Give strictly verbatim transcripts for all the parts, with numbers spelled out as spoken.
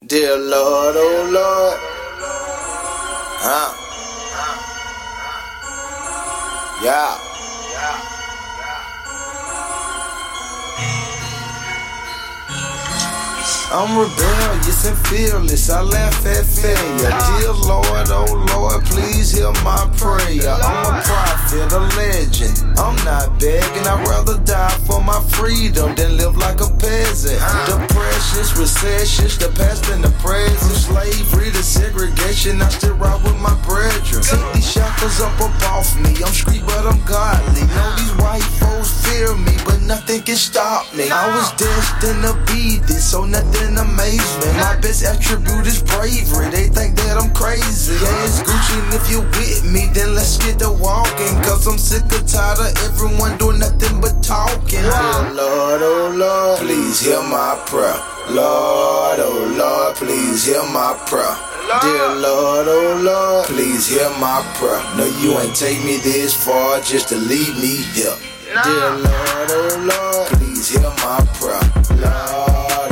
Dear Lord, oh Lord. Huh? Yeah. I'm rebellious and fearless, I laugh at failure. Dear Lord, oh Lord, please hear my prayer. I'm a prophet, a legend, I'm not begging. I'd rather die for my freedom than live like a peasant. Depressions, recessions, the past and the present. Slavery to segregation, I still ride with my brethren. Take these shackles up up off me, I'm street but I'm godly. Know these white folks fear me, but nothing can stop me. I was destined to be this, so nothing amazement. My best attribute is bravery. They think that I'm crazy. Yeah, it's Gucci, and if you with me, then let's get to walking. Cause I'm sick or tired of everyone doing nothing but talking. Dear Lord, oh Lord, please hear my prayer. Lord, oh Lord, please hear my prayer. Dear Lord, oh Lord, please hear my prayer. No, you ain't take me this far just to leave me here. Dear Lord, oh Lord, please hear my prayer. Lord,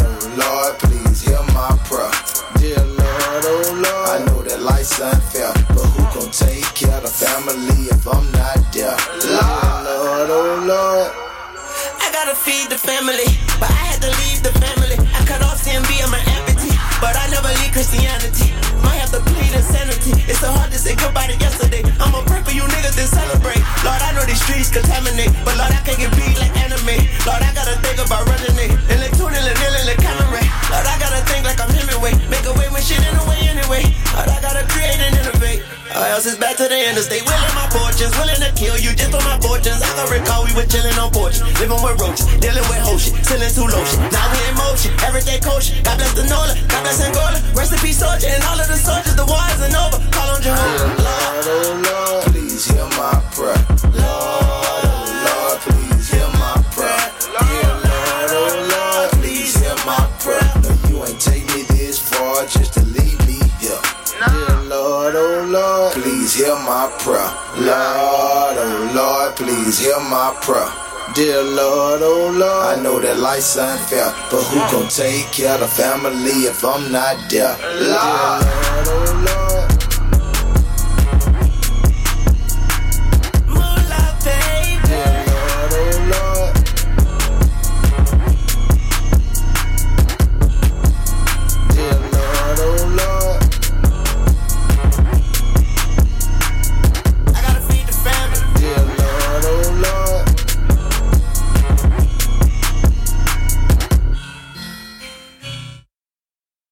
I know that life's unfair, but who gon' take care of the family if I'm not there? Lord, Lord, oh Lord. I gotta feed the family, but I had to leave the family. I cut off C M B, I'm an amputee, but I never leave Christianity. Might have to plead insanity. It's so hard to say goodbye to yesterday. I'ma pray for you niggas and celebrate. Lord, I know these streets contaminate, but Lord, I can't get beat like anime. Lord, I gotta think about running it. And like tuning and kneeling like camera. Lord, I gotta think like I'm Hemingway. Make a way when shit in the way anyway. Lord, I gotta create and innovate. Or else it's back to the interstate. Willing my fortunes, willing to kill you just for my fortunes. I can recall we were chilling on porches, living with roaches, dealing with whole shit, selling too low shit. Now we in motion, everyday kosher. God bless the Nola, God bless Angola. Rest in peace, soldier, and all of the soldiers. The war isn't over. Call on Jehovah. Lord, oh Lord, please hear my prayer. Lord, oh Lord, please hear my prayer. Dear Lord, oh Lord, please hear my prayer. No, you ain't take me this far just to leave me here. Dear Lord, oh Lord, please hear my prayer. Lord, oh Lord, please hear my prayer. Dear Lord, oh Lord, I know that life's unfair, but who gon' take care of the family if I'm not there? Dear Lord, oh Lord.